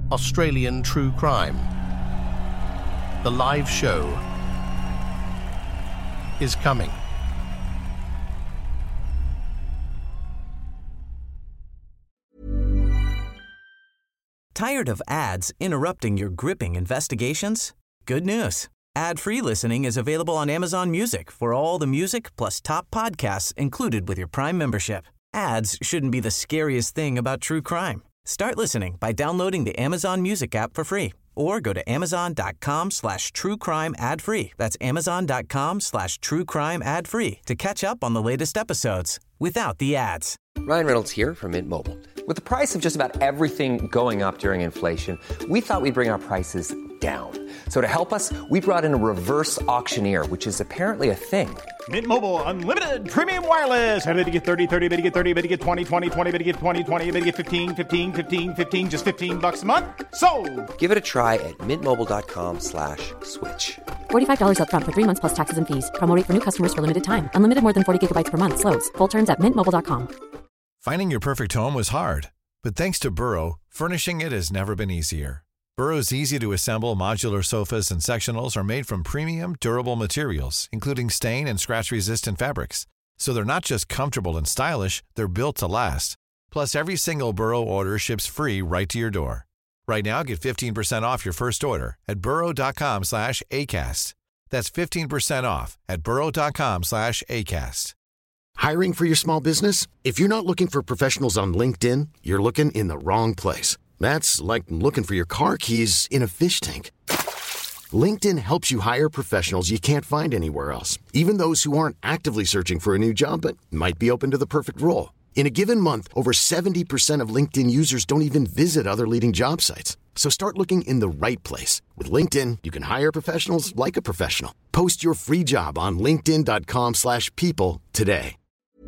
Australian True Crime. The live show is coming. Tired of ads interrupting your gripping investigations? Good news. Ad-free listening is available on Amazon Music for all the music plus top podcasts included with your Prime membership. Ads shouldn't be the scariest thing about true crime. Start listening by downloading the Amazon Music app for free or go to amazon.com/truecrime ad-free. That's amazon.com/truecrime ad-free to catch up on the latest episodes without the ads. Ryan Reynolds here from Mint Mobile. With the price of just about everything going up during inflation, we thought we'd bring our prices down. So to help us, we brought in a reverse auctioneer, which is apparently a thing. Mint Mobile Unlimited Premium Wireless. How to get 30, 30, bit to get 30, bit to get 20, 20, 20, bit to get 20, 20, bit to get 15, 15, 15, 15, just $15 a month? Sold! Give it a try at mintmobile.com/switch. $45 up front for 3 months plus taxes and fees. Promo rate for new customers for limited time. Unlimited more than 40 gigabytes per month. Slows full terms at mintmobile.com. Finding your perfect home was hard, but thanks to Burrow, furnishing it has never been easier. Burrow's easy-to-assemble modular sofas and sectionals are made from premium, durable materials, including stain and scratch-resistant fabrics. So they're not just comfortable and stylish, they're built to last. Plus, every single Burrow order ships free right to your door. Right now, get 15% off your first order at burrow.com/ACAST. That's 15% off at burrow.com/ACAST. Hiring for your small business? If you're not looking for professionals on LinkedIn, you're looking in the wrong place. That's like looking for your car keys in a fish tank. LinkedIn helps you hire professionals you can't find anywhere else, even those who aren't actively searching for a new job but might be open to the perfect role. In a given month, over 70% of LinkedIn users don't even visit other leading job sites. So start looking in the right place. With LinkedIn, you can hire professionals like a professional. Post your free job on linkedin.com/people today.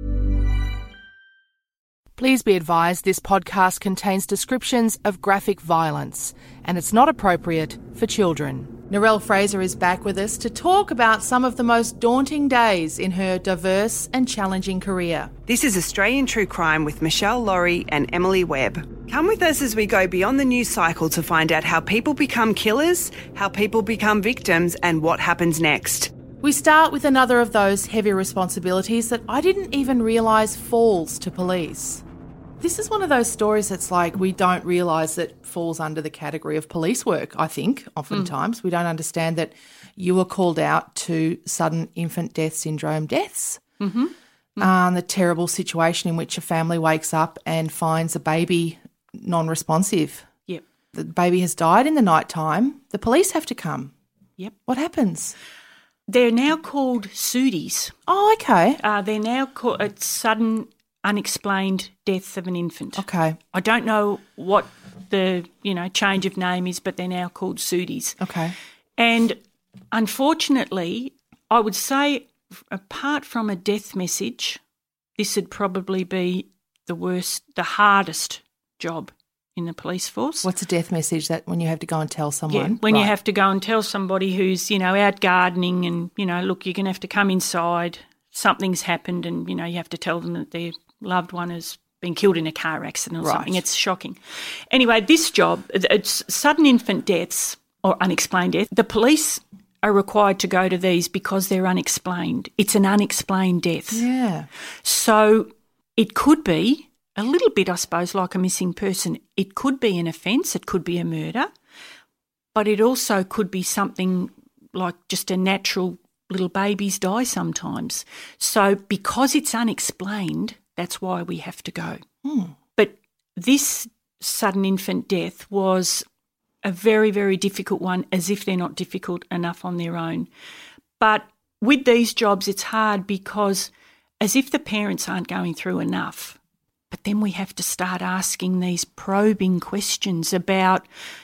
Please be advised this podcast contains descriptions of graphic violence and it's not appropriate for children. Narelle Fraser is back with us to talk about some of the most daunting days in her diverse and challenging career. This is Australian True Crime with Michelle Laurie and Emily Webb. Come with us as we go beyond the news cycle to find out how people become killers, how people become victims, and what happens next. We start with another of those heavy responsibilities that I didn't even realise falls to police. This is one of those stories that's like we don't realise that falls under the category of police work, I think, oftentimes. We don't understand that you were called out to sudden infant death syndrome deaths. The terrible situation in which a family wakes up and finds a baby non-responsive. Yep. The baby has died in the night time. The police have to come. Yep. What happens? They're now called SUDIs. Oh, okay. They're now called sudden unexplained death of an infant. Okay. I don't know what the, change of name is, but they're now called SUDIs. Okay. And unfortunately, I would say apart from a death message, this would probably be the hardest job in the police force. What's a death message? That when you have to go and tell someone? Yeah, when you have to go and tell somebody who's, out gardening and, look, you're going to have to come inside, something's happened and, you have to tell them that their loved one has been killed in a car accident or something. It's shocking. Anyway, this job, it's sudden infant deaths or unexplained death. The police are required to go to these because they're unexplained. It's an unexplained death. Yeah. So it could be a little bit, I suppose, like a missing person. It could be an offence, it could be a murder, but it also could be something like just a natural little babies die sometimes. So because it's unexplained, that's why we have to go. But this sudden infant death was a very, very difficult one, as if they're not difficult enough on their own. But with these jobs, it's hard because as if the parents aren't going through enough. But then we have to start asking these probing questions about,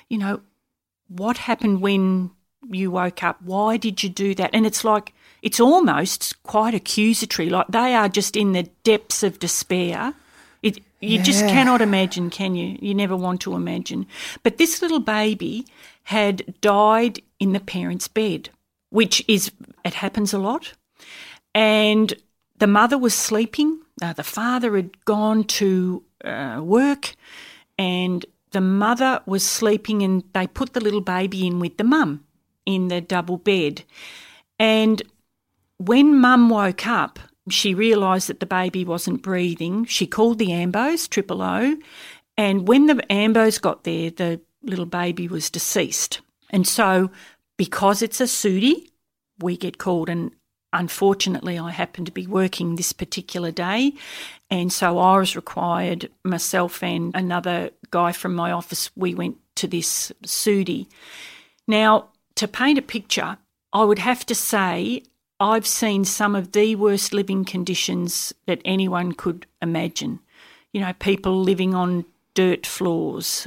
what happened when you woke up? Why did you do that? And it's like, it's almost quite accusatory, like they are just in the depths of despair. You just cannot imagine, can you? You never want to imagine. But this little baby had died in the parents' bed, it happens a lot. And the mother was sleeping. The father had gone to work and the mother was sleeping and they put the little baby in with the mum in the double bed. And when mum woke up, she realised that the baby wasn't breathing. She called the ambos, 000, and when the ambos got there, the little baby was deceased. And so because it's a SUDI, we get called, and unfortunately I happened to be working this particular day, and so I was required, myself and another guy from my office, we went to this SUDI. Now, to paint a picture, I would have to say I've seen some of the worst living conditions that anyone could imagine. You know, people living on dirt floors.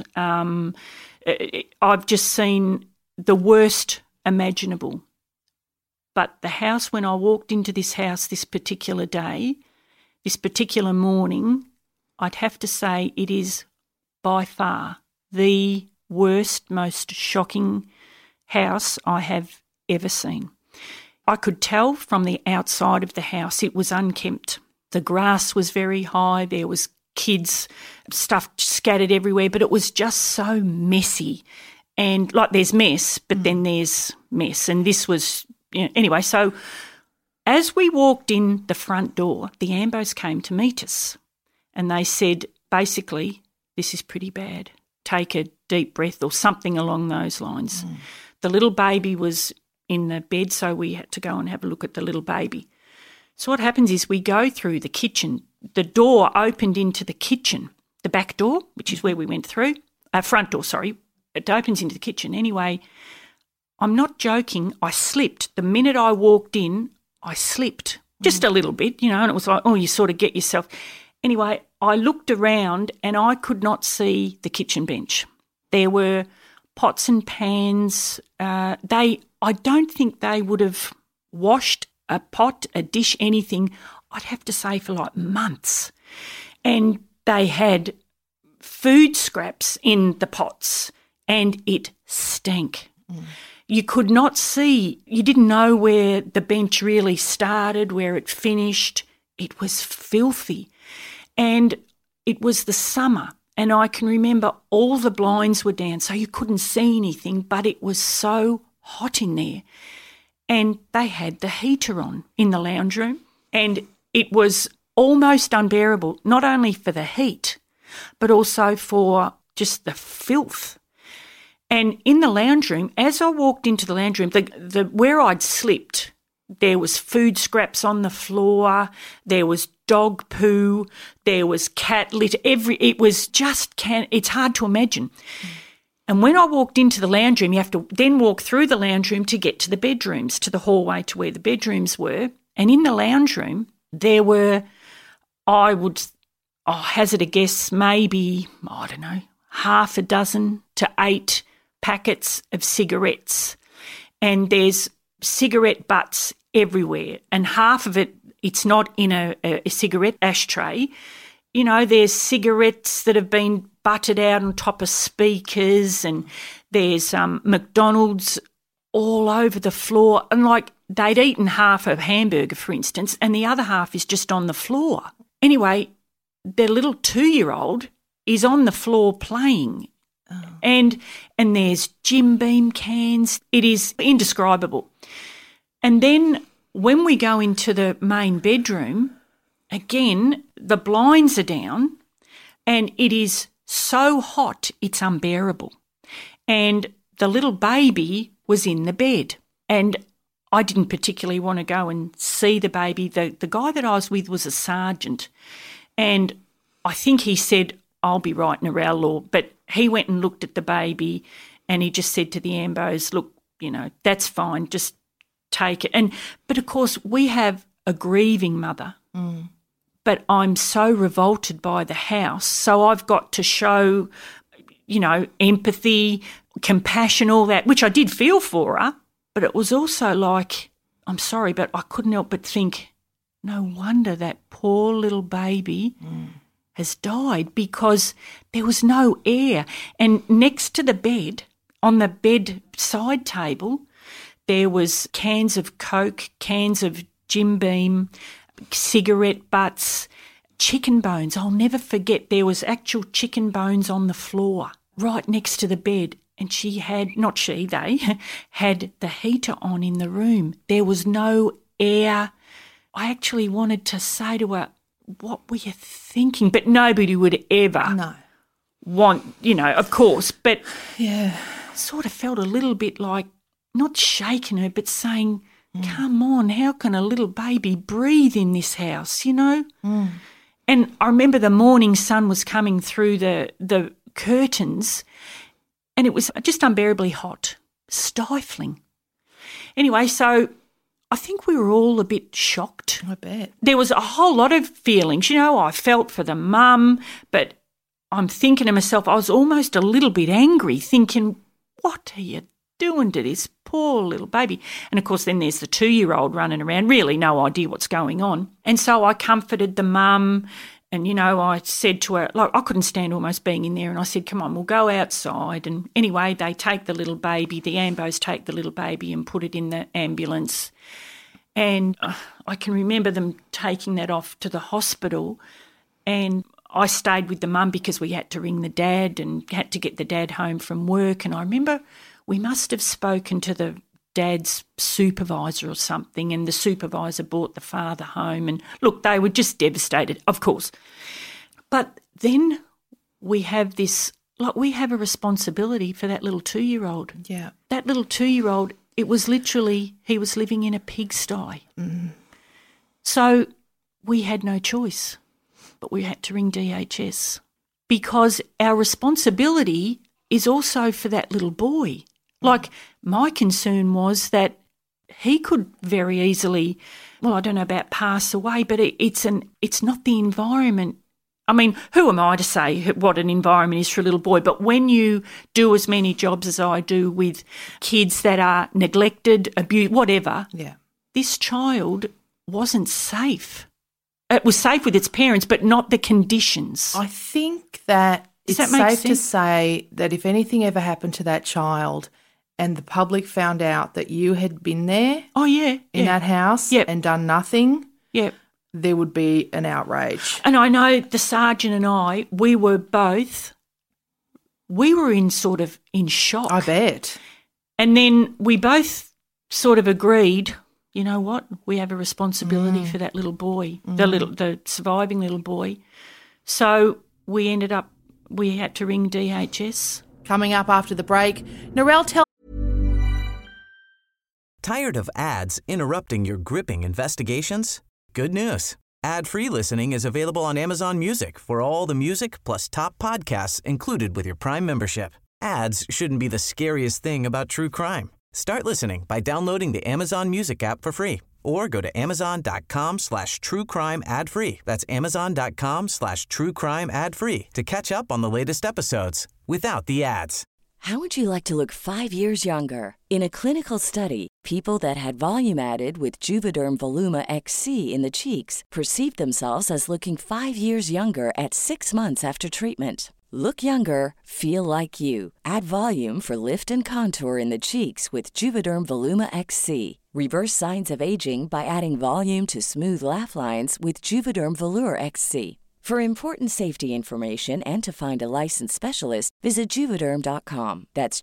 I've just seen the worst imaginable. But the house, when I walked into this house this particular day, this particular morning, I'd have to say it is by far the worst, most shocking house I have ever seen. I could tell from the outside of the house it was unkempt. The grass was very high, there was kids, stuff scattered everywhere, but it was just so messy. And like there's mess, but then there's mess. And this was, you know, anyway, so as we walked in the front door, the ambos came to meet us and they said, basically, this is pretty bad. Take a deep breath or something along those lines. The little baby was in the bed, so we had to go and have a look at the little baby. So what happens is we go through the kitchen. The door opened into the kitchen, the back door, which is where we went through, front door, sorry. It opens into the kitchen. Anyway, I'm not joking. I slipped. The minute I walked in, I slipped just a little bit, you know, and it was like, oh, you sort of get yourself. Anyway, I looked around and I could not see the kitchen bench. There were pots and pans. I don't think they would have washed a pot, a dish, anything, I'd have to say for like months. And they had food scraps in the pots and it stank. You could not see, you didn't know where the bench really started, where it finished. It was filthy. And it was the summer, and I can remember all the blinds were down, so you couldn't see anything, but it was so hot in there. And they had the heater on in the lounge room, and it was almost unbearable, not only for the heat, but also for just the filth. And in the lounge room, as I walked into the lounge room, the where I'd slipped, there was food scraps on the floor, there was dog poo, there was cat litter, it was just, it's hard to imagine. And when I walked into the lounge room, you have to then walk through the lounge room to get to the bedrooms, to the hallway to where the bedrooms were. And in the lounge room, there were, I would hazard a guess, maybe, I don't know, 6 to 8 packets of cigarettes. And there's cigarette butts everywhere. And half of it, it's not in a cigarette ashtray. You know, there's cigarettes that have been butted out on top of speakers, and there's McDonald's all over the floor. And like they'd eaten half a hamburger, for instance, and the other half is just on the floor. Anyway, their little 2-year-old is on the floor playing. Oh. And there's Jim Beam cans. It is indescribable. And then when we go into the main bedroom, again, the blinds are down and it is so hot it's unbearable. And the little baby was in the bed, and I didn't particularly want to go and see the baby. The guy that I was with was a sergeant, and I think he said, I'll be writing a row law, but he went and looked at the baby and he just said to the ambos, look, you know, that's fine, just take it. But of course we have a grieving mother, but I'm so revolted by the house, so I've got to show, you know, empathy, compassion, all that, which I did feel for her, but it was also like, I'm sorry, but I couldn't help but think, no wonder that poor little baby has died, because there was no air. And next to the bed, on the bedside table, there was cans of Coke, cans of Jim Beam, cigarette butts, chicken bones. I'll never forget, there was actual chicken bones on the floor. right next to the bed, and they had the heater on in the room. There was no air. I actually wanted to say to her, what were you thinking? But nobody would ever want, of course, but sort of felt a little bit like not shaking her, but saying, come on, how can a little baby breathe in this house, And I remember the morning sun was coming through the curtains, and it was just unbearably hot, stifling. Anyway, so I think we were all a bit shocked. I bet. There was a whole lot of feelings. I felt for the mum, but I'm thinking to myself, I was almost a little bit angry, thinking, what are you doing to this poor little baby? And, of course, then there's the 2-year-old running around, really no idea what's going on. And so I comforted the mum. And, I said to her, I couldn't stand almost being in there, and I said, come on, we'll go outside. And anyway, they take the little baby, the ambos take the little baby and put it in the ambulance. And I can remember them taking that off to the hospital, and I stayed with the mum because we had to ring the dad and had to get the dad home from work. And I remember we must have spoken to the dad's supervisor or something, and the supervisor brought the father home, and look, they were just devastated, of course. But then we have a responsibility for that little 2-year-old. Yeah. That little 2-year-old, it was literally, he was living in a pigsty. Mm. So we had no choice, but we had to ring DHS because our responsibility is also for that little boy. Like, my concern was that he could very easily, I don't know about pass away, but it's not the environment. I mean, who am I to say what an environment is for a little boy? But when you do as many jobs as I do with kids that are neglected, abused, whatever, this child wasn't safe. It was safe with its parents, but not the conditions. I think that it's safe to say that if anything ever happened to that child and the public found out that you had been there in that house and done nothing, there would be an outrage. And I know the sergeant and I, we were in sort of in shock. I bet. And then we both sort of agreed, you know what, we have a responsibility for that little boy, the surviving little boy. So we had to ring DHS. Coming up after the break, Narelle Tired of ads interrupting your gripping investigations? Good news. Ad-free listening is available on Amazon Music for all the music plus top podcasts included with your Prime membership. Ads shouldn't be the scariest thing about true crime. Start listening by downloading the Amazon Music app for free or go to amazon.com/truecrime ad-free. That's amazon.com/truecrime ad-free to catch up on the latest episodes without the ads. How would you like to look 5 years younger? In a clinical study, people that had volume added with Juvederm Voluma XC in the cheeks perceived themselves as looking 5 years younger at 6 months after treatment. Look younger, feel like you. Add volume for lift and contour in the cheeks with Juvederm Voluma XC. Reverse signs of aging by adding volume to smooth laugh lines with Juvederm Volure XC. For important safety information and to find a licensed specialist, visit Juvederm.com. That's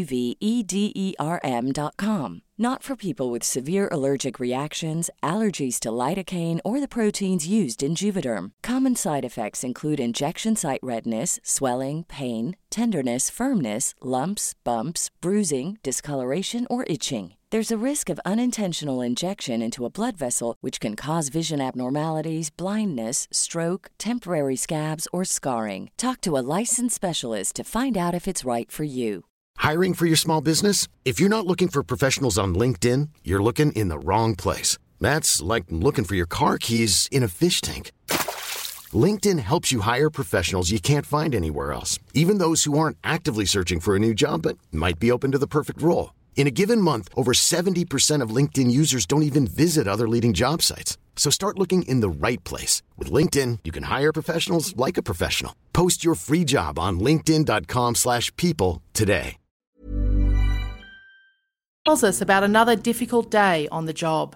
JUVEDERM.com. Not for people with severe allergic reactions, allergies to lidocaine, or the proteins used in Juvederm. Common side effects include injection site redness, swelling, pain, tenderness, firmness, lumps, bumps, bruising, discoloration, or itching. There's a risk of unintentional injection into a blood vessel, which can cause vision abnormalities, blindness, stroke, temporary scabs, or scarring. Talk to a licensed specialist to find out if it's right for you. Hiring for your small business? If you're not looking for professionals on LinkedIn, you're looking in the wrong place. That's like looking for your car keys in a fish tank. LinkedIn helps you hire professionals you can't find anywhere else, even those who aren't actively searching for a new job but might be open to the perfect role. In a given month, over 70% of LinkedIn users don't even visit other leading job sites. So start looking in the right place. With LinkedIn, you can hire professionals like a professional. Post your free job on linkedin.com/people today. Tells us about another difficult day on the job.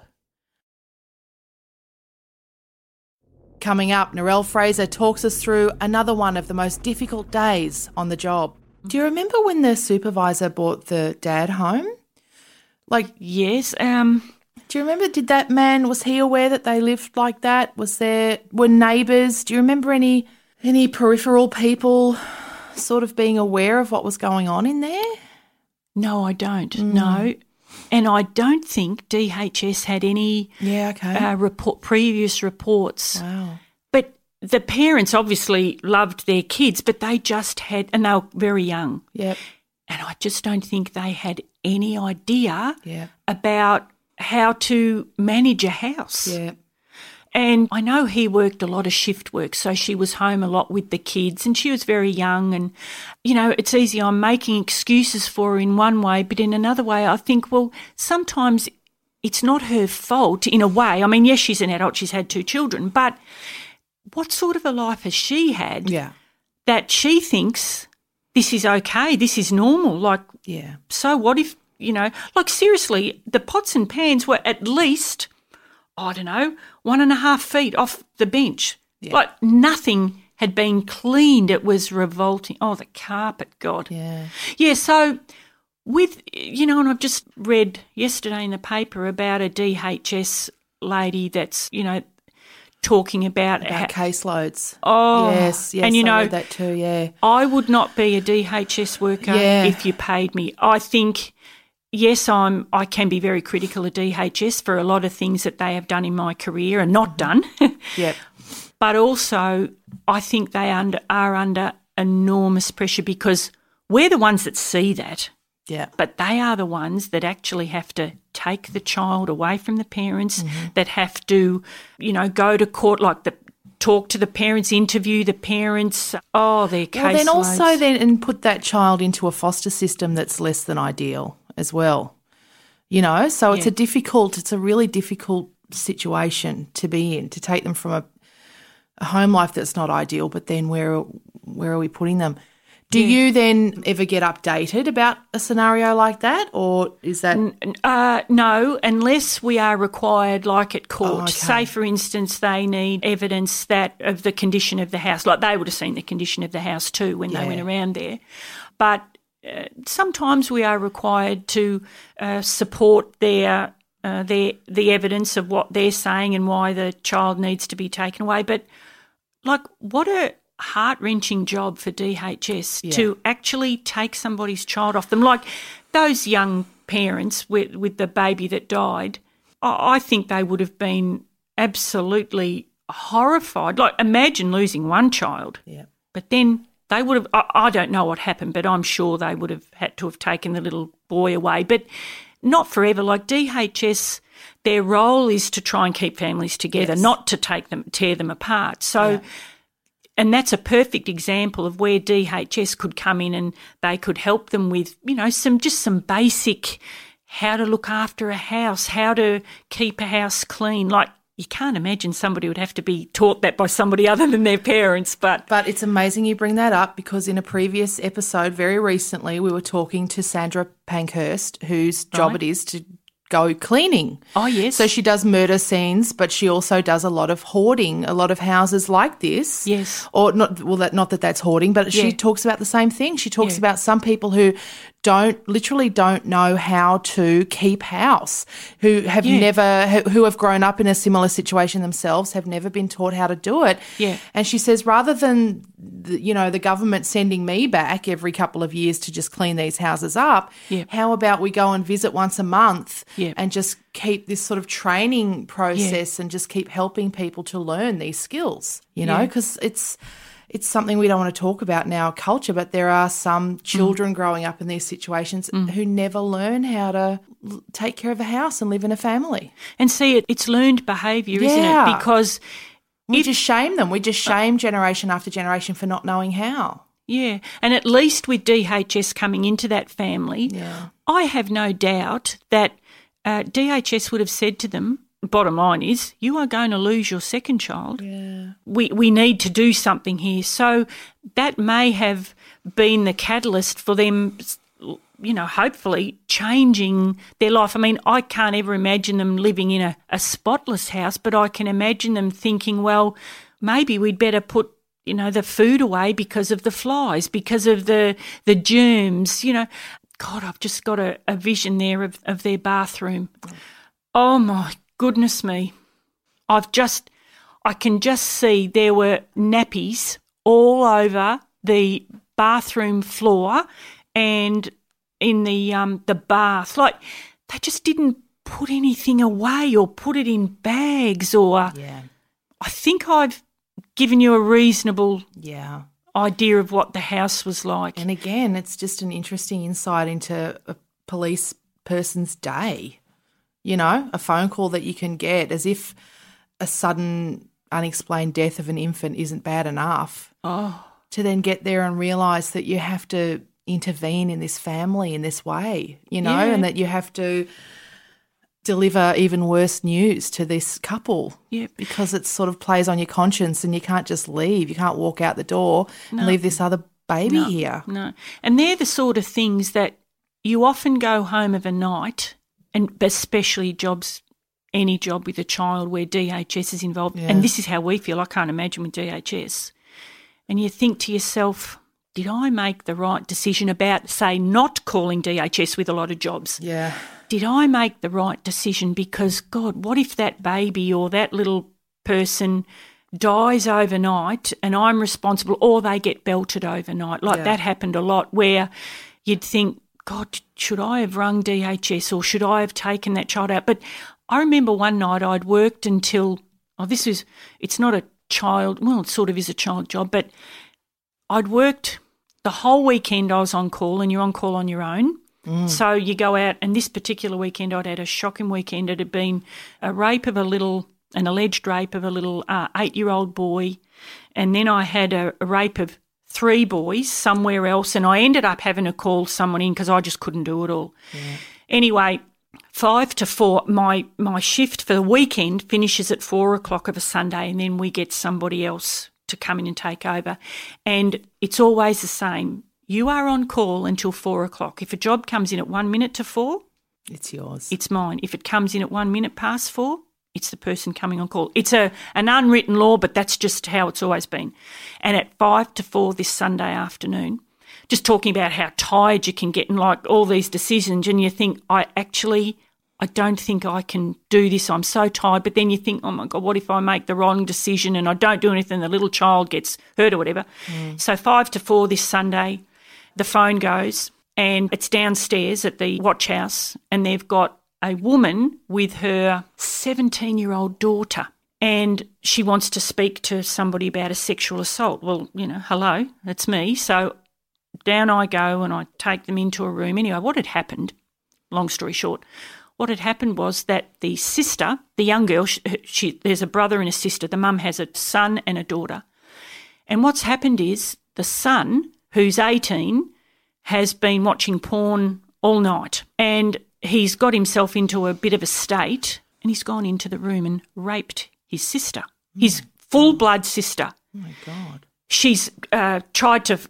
Coming up, Narelle Fraser talks us through another one of the most difficult days on the job. Do you remember when the supervisor brought the dad home? Yes. Do you remember, was he aware that they lived like that? Were neighbours? Do you remember any peripheral people sort of being aware of what was going on in there? No, I don't. No. And I don't think DHS had any previous reports. Wow. But the parents obviously loved their kids, but they just had, and they were very young. Yep. And I just don't think they had any idea Yeah. about how to manage a house. Yeah. And I know he worked a lot of shift work, so she was home a lot with the kids and she was very young and, it's easy. I'm making excuses for her in one way, but in another way I think, well, sometimes it's not her fault in a way. I mean, yes, she's an adult, she's had 2 children, but what sort of a life has she had that she thinks this is okay, this is normal? So what if, seriously, the pots and pans were at least, 1.5 feet off the bench. Yeah. Nothing had been cleaned. It was revolting. Oh, the carpet, God. Yeah. Yeah, so and I've just read yesterday in the paper about a DHS lady that's, talking about caseloads. Oh. Yes, and I read that too, yeah. I would not be a DHS worker if you paid me. I think... Yes, I can be very critical of DHS for a lot of things that they have done in my career and not done. Yep. But also I think they are under enormous pressure because we're the ones that see that. Yeah. But they are the ones that actually have to take the child away from the parents, that have to, go to court, talk to the parents, interview the parents. Oh, their caseloads. Well, then also and put that child into a foster system that's less than ideal as well, so it's a really difficult situation to be in, to take them from a home life that's not ideal, but then where are we putting them? Do you then ever get updated about a scenario like that, or is that... No, unless we are required, like at court. Oh, okay. Say, for instance, they need evidence of the condition of the house. They would have seen the condition of the house too when they went around there. But sometimes we are required to support the evidence of what they're saying and why the child needs to be taken away. But what a heart-wrenching job for DHS to actually take somebody's child off them. Those young parents with the baby that died, I think they would have been absolutely horrified. Imagine losing one child, but then they would have, I don't know what happened, but I'm sure they would have had to have taken the little boy away, but not forever. DHS, their role is to try and keep families together, not to tear them apart. So, and that's a perfect example of where DHS could come in and they could help them with, some basic how to look after a house, how to keep a house clean. You can't imagine somebody would have to be taught that by somebody other than their parents. But it's amazing you bring that up, because in a previous episode very recently we were talking to Sandra Pankhurst, whose job it is to go cleaning. Oh, yes. So she does murder scenes, but she also does a lot of hoarding, a lot of houses like this. Yes. Or not that that's hoarding, but she talks about the same thing. She talks about some people who literally don't know how to keep house, who have who have grown up in a similar situation themselves, have never been taught how to do it. Yeah. And she says, rather than the government sending me back every couple of years to just clean these houses up, how about we go and visit once a month and just keep this sort of training process and just keep helping people to learn these skills, because it's something we don't want to talk about in our culture, but there are some children growing up in these situations who never learn how to take care of a house and live in a family. And see, it's learned behaviour, isn't it? Because we just shame them. We just shame generation after generation for not knowing how. Yeah, and at least with DHS coming into that family, I have no doubt that DHS would have said to them, bottom line is, you are going to lose your second child. Yeah. We need to do something here. So that may have been the catalyst for them, hopefully changing their life. I mean, I can't ever imagine them living in a spotless house, but I can imagine them thinking, well, maybe we'd better put the food away because of the flies, because of the germs, God, I've just got a vision there of their bathroom. Oh, my goodness me. I can just see there were nappies all over the bathroom floor and in the bath. Like, they just didn't put anything away or put it in bags or... Yeah. I think I've given you a reasonable idea of what the house was like. And again, it's just an interesting insight into a police person's day. A phone call that you can get, as if a sudden unexplained death of an infant isn't bad enough. Oh. To then get there and realise that you have to intervene in this family in this way, and that you have to deliver even worse news to this couple because it sort of plays on your conscience and you can't just leave. You can't walk out the door and leave this other baby here. No. And they're the sort of things that you often go home of a night, and especially any job with a child where DHS is involved, and this is how we feel. I can't imagine with DHS. And you think to yourself, did I make the right decision about, say, not calling DHS with a lot of jobs? Yeah. Did I make the right decision? Because, God, what if that baby or that little person dies overnight and I'm responsible, or they get belted overnight? That happened a lot, where you'd think, God, should I have rung DHS or should I have taken that child out? But I remember one night I'd worked until, it's not a child, well, it sort of is a child job, but I'd worked the whole weekend. I was on call, and you're on call on your own. So you go out, and this particular weekend I'd had a shocking weekend. It had been an alleged rape of a little 8-year-old boy, and then I had a rape of 3 boys somewhere else, and I ended up having to call someone in because I just couldn't do it all. Yeah. Anyway, 5 to 4, my shift for the weekend finishes at 4 o'clock of a Sunday, and then we get somebody else to come in and take over. And it's always the same. You are on call until 4 o'clock. If a job comes in at 1 minute to 4, it's yours. It's mine. If it comes in at 1 minute past 4, it's the person coming on call. It's an unwritten law, but that's just how it's always been. And at 5 to 4 this Sunday afternoon, just talking about how tired you can get and like all these decisions, and you think, I don't think I can do this. I'm so tired. But then you think, oh, my God, what if I make the wrong decision and I don't do anything, the little child gets hurt or whatever. So 5 to 4 this Sunday, the phone goes, and it's downstairs at the watch house, and they've got a woman with her 17-year-old daughter, and she wants to speak to somebody about a sexual assault. Well, hello, it's me. So down I go, and I take them into a room. Anyway, what had happened, long story short, what had happened was that the sister, the young girl, there's a brother and a sister. The mum has a son and a daughter. And what's happened is the son, who's 18, has been watching porn all night, and he's got himself into a bit of a state, and he's gone into the room and raped his sister, his full-blood sister. Oh, my God. She's tried to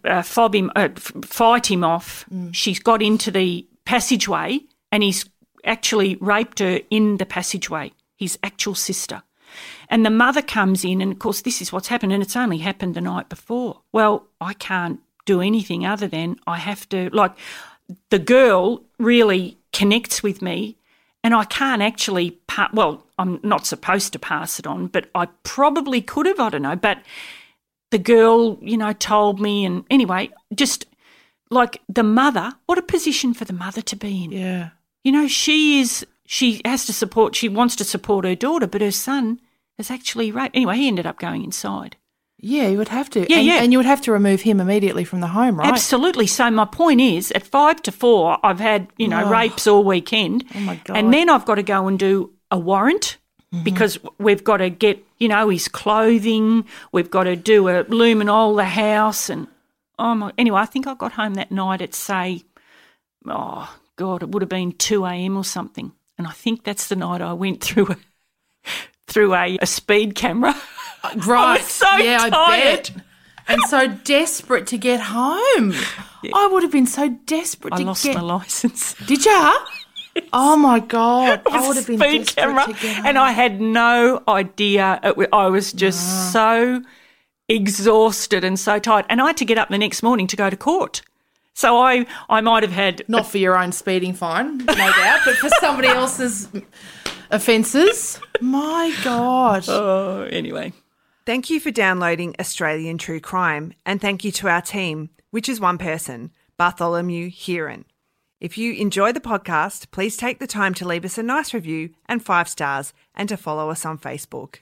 fight him off. She's got into the passageway, and he's actually raped her in the passageway, his actual sister. And the mother comes in, and, of course, this is what's happened, and it's only happened the night before. Well, I can't do anything other than I have to, the girl really connects with me, and I can't actually, I'm not supposed to pass it on, but I probably could have, I don't know, but the girl, told me, and anyway, just like the mother, what a position for the mother to be in. Yeah. She has to support, she wants to support her daughter, but her son is actually raped. Anyway, he ended up going inside. Yeah, you would have to. Yeah, and you would have to remove him immediately from the home, right? Absolutely. So my point is, at 5 to 4, I've had, rapes all weekend. Oh, my God. And then I've got to go and do a warrant because we've got to get, his clothing. We've got to do a luminol the house. And, anyway, I think I got home that night at, say, it would have been 2 a.m. or something. And I think that's the night I went through a speed camera. Right. I was so tired. I bet. And so desperate to get home. Yeah. I would have been so desperate to get... I lost my licence. Did ya? Yes. Oh, my God. I would have been desperate to get home. And I had no idea. I was just so exhausted and so tired. And I had to get up the next morning to go to court. So I might have had... Not for your own speeding fine, no doubt, but for somebody else's offences. My God. Oh, anyway. Thank you for downloading Australian True Crime, and thank you to our team, which is one person, Bartholomew Heron. If you enjoy the podcast, please take the time to leave us a nice review and 5 stars, and to follow us on Facebook.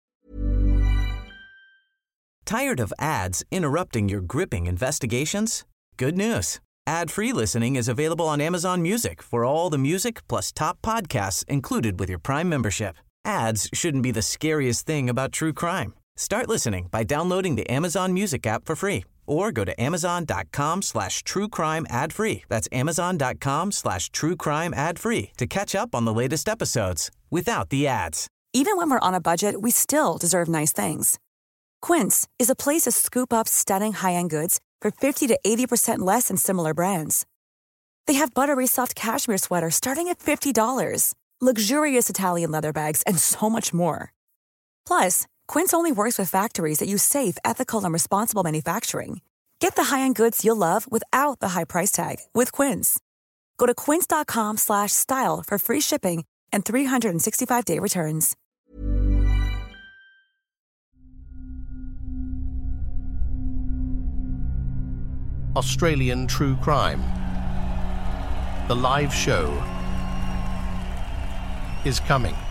Tired of ads interrupting your gripping investigations? Good news. Ad-free listening is available on Amazon Music for all the music plus top podcasts included with your Prime membership. Ads shouldn't be the scariest thing about true crime. Start listening by downloading the Amazon Music app for free or go to amazon.com/truecrime ad-free. That's amazon.com/truecrime ad-free to catch up on the latest episodes without the ads. Even when we're on a budget, we still deserve nice things. Quince is a place to scoop up stunning high-end goods for 50 to 80% less than similar brands. They have buttery soft cashmere sweaters starting at $50, luxurious Italian leather bags, and so much more. Plus, Quince only works with factories that use safe, ethical, and responsible manufacturing. Get the high-end goods you'll love without the high price tag with Quince. Go to quince.com/style for free shipping and 365-day returns. Australian True Crime. The live show is coming.